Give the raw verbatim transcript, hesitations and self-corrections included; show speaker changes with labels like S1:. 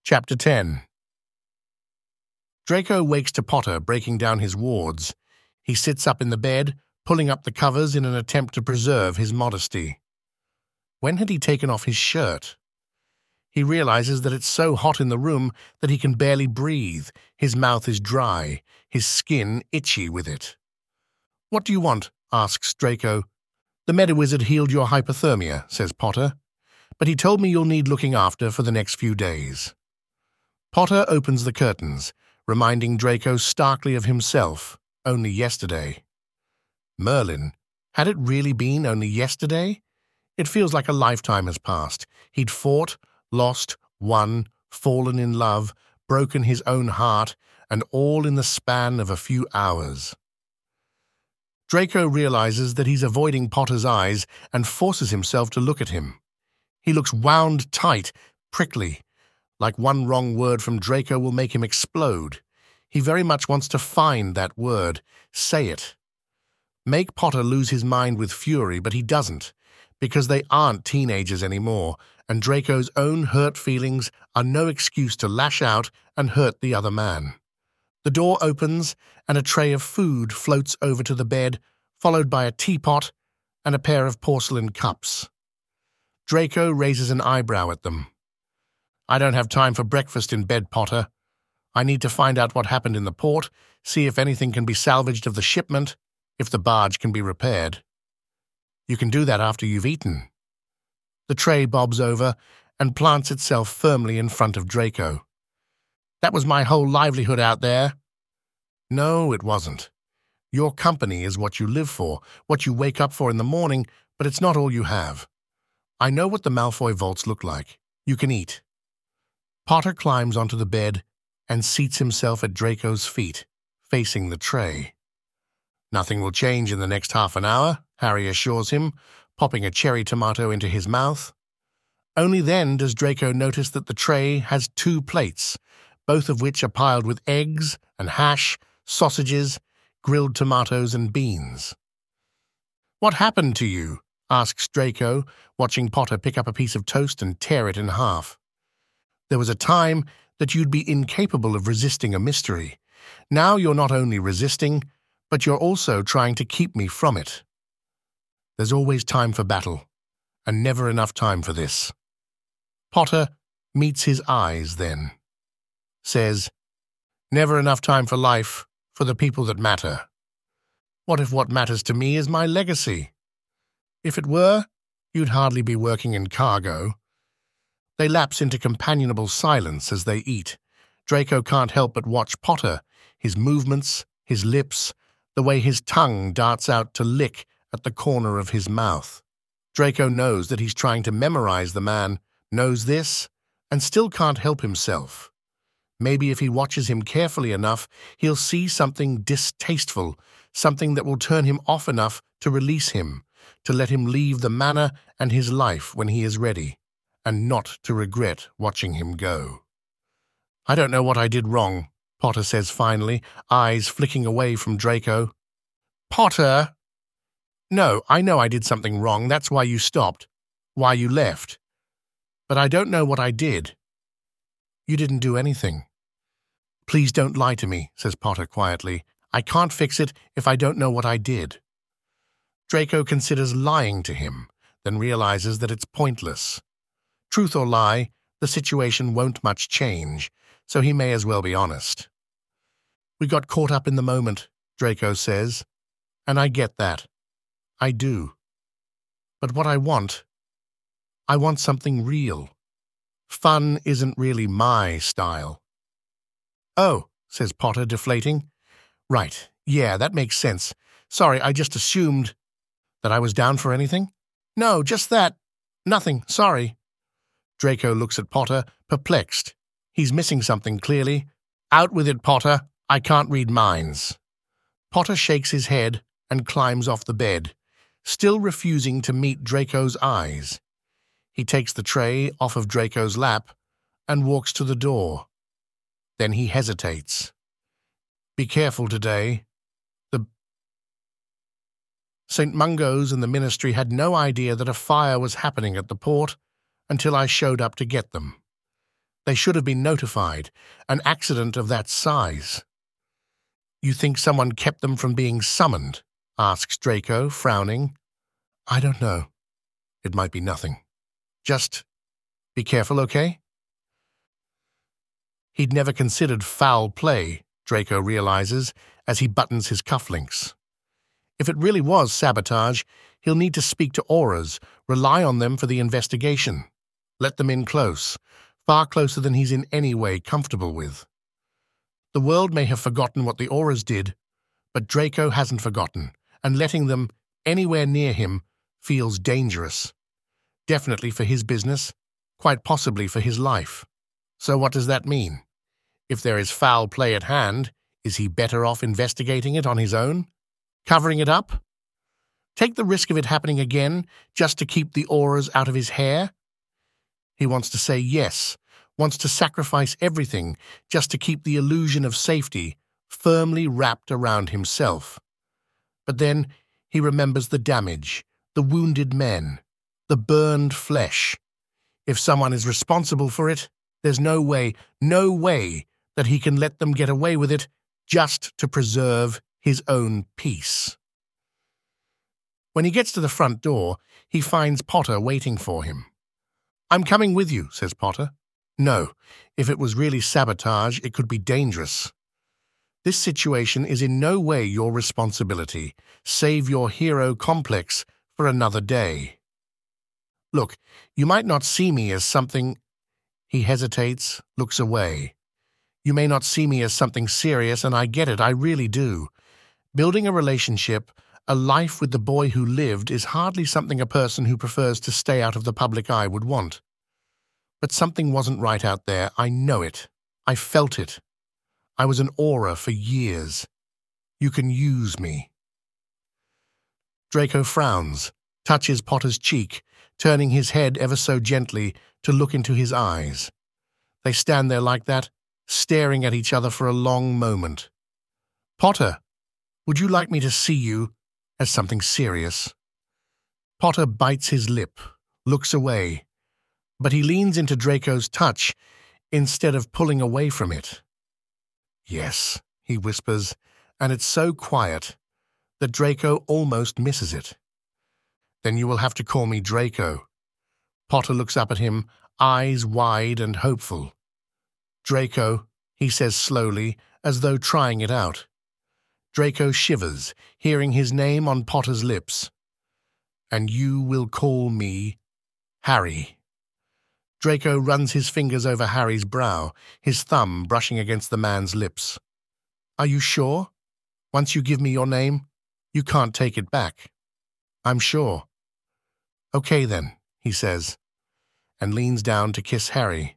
S1: Chapter ten. Draco wakes to Potter breaking down his wards. He sits up in the bed, pulling up the covers in an attempt to preserve his modesty. When had he taken off his shirt? He realizes that it's so hot in the room that he can barely breathe. His mouth is dry, his skin itchy with it. "What do you want?" asks Draco. "The Mediwizard healed your hypothermia," says Potter, "but he told me you'll need looking after for the next few days." Potter opens the curtains, reminding Draco starkly of himself only yesterday. Merlin, had it really been only yesterday? It feels like a lifetime has passed. He'd fought, lost, won, fallen in love, broken his own heart, and all in the span of a few hours. Draco realizes that he's avoiding Potter's eyes and forces himself to look at him. He looks wound tight, prickly, like one wrong word from Draco will make him explode. He very much wants to find that word, say it. Make Potter lose his mind with fury, but he doesn't, because they aren't teenagers anymore, and Draco's own hurt feelings are no excuse to lash out and hurt the other man. The door opens, and a tray of food floats over to the bed, followed by a teapot and a pair of porcelain cups. Draco raises an eyebrow at them. "I don't have time for breakfast in bed, Potter. I need to find out what happened in the port, see if anything can be salvaged of the shipment, if the barge can be repaired." "You can do that after you've eaten." The tray bobs over and plants itself firmly in front of Draco. "That was my whole livelihood out there." "No, it wasn't. Your company is what you live for, what you wake up for in the morning, but it's not all you have. I know what the Malfoy vaults look like. You can eat." Potter climbs onto the bed and seats himself at Draco's feet, facing the tray. "Nothing will change in the next half an hour," Harry assures him, popping a cherry tomato into his mouth. Only then does Draco notice that the tray has two plates, both of which are piled with eggs and hash, sausages, grilled tomatoes and beans. "What happened to you?" asks Draco, watching Potter pick up a piece of toast and tear it in half. "There was a time that you'd be incapable of resisting a mystery. Now you're not only resisting, but you're also trying to keep me from it. There's always time for battle, and never enough time for this." Potter meets his eyes then. Says, "Never enough time for life, for the people that matter. What if what matters to me is my legacy? If it were, you'd hardly be working in cargo." They lapse into companionable silence as they eat. Draco can't help but watch Potter, his movements, his lips, the way his tongue darts out to lick at the corner of his mouth. Draco knows that he's trying to memorize the man, knows this, and still can't help himself. Maybe if he watches him carefully enough, he'll see something distasteful, something that will turn him off enough to release him, to let him leave the manor and his life when he is ready, and not to regret watching him go. "I don't know what I did wrong," Potter says finally, eyes flicking away from Draco. "Potter!" "No, I know I did something wrong. That's why you stopped, why you left. But I don't know what I did." "You didn't do anything." "Please don't lie to me," says Potter quietly. "I can't fix it if I don't know what I did." Draco considers lying to him, then realizes that it's pointless. Truth or lie, the situation won't much change, so he may as well be honest. "We got caught up in the moment," Draco says, "and I get that. I do. But what I want, I want something real. Fun isn't really my style." "Oh," says Potter, deflating. "Right, yeah, that makes sense. Sorry, I just assumed that I was down for anything." "No, just that. Nothing, sorry." Draco looks at Potter, perplexed. He's missing something, clearly. "Out with it, Potter. I can't read minds." Potter shakes his head and climbs off the bed, still refusing to meet Draco's eyes. He takes the tray off of Draco's lap and walks to the door. Then he hesitates. "Be careful today. The Saint Mungo's and the Ministry had no idea that a fire was happening at the port until I showed up to get them. They should have been notified. An accident of that size. You think someone kept them from being summoned? Asks Draco, frowning. I don't know. It might be nothing. Just be careful, okay? He'd never considered foul play, Draco realizes as he buttons his cufflinks. If it really was sabotage, he'll need to speak to Auras, rely on them for the investigation. Let them in close, far closer than he's in any way comfortable with. The world may have forgotten what the Auras did, but Draco hasn't forgotten, and letting them anywhere near him feels dangerous. Definitely for his business, quite possibly for his life. So what does that mean? If there is foul play at hand, is he better off investigating it on his own? Covering it up? Take the risk of it happening again just to keep the Auras out of his hair? He wants to say yes, wants to sacrifice everything just to keep the illusion of safety firmly wrapped around himself. But then he remembers the damage, the wounded men, the burned flesh. If someone is responsible for it, there's no way, no way that he can let them get away with it just to preserve his own peace. When he gets to the front door, he finds Potter waiting for him. I'm coming with you, says Potter. No, if it was really sabotage, it could be dangerous. This situation is in no way your responsibility. Save your hero complex for another day. Look, you might not see me as something... He hesitates, looks away. You may not see me as something serious, and I get it, I really do. Building a relationship, a life with the boy who lived, is hardly something a person who prefers to stay out of the public eye would want. But something wasn't right out there, I know it. I felt it. I was an aura for years. You can use me. Draco frowns, touches Potter's cheek, turning his head ever so gently to look into his eyes. They stand there like that, staring at each other for a long moment. Potter, would you like me to see you as something serious? Potter bites his lip, looks away, but he leans into Draco's touch instead of pulling away from it. Yes, he whispers, and it's so quiet that Draco almost misses it. Then you will have to call me Draco. Potter looks up at him, eyes wide and hopeful. Draco, he says slowly, as though trying it out. Draco shivers, hearing his name on Potter's lips. And you will call me Harry. Draco runs his fingers over Harry's brow, his thumb brushing against the man's lips. Are you sure? Once you give me your name, you can't take it back. I'm sure. Okay then, he says, and leans down to kiss Harry.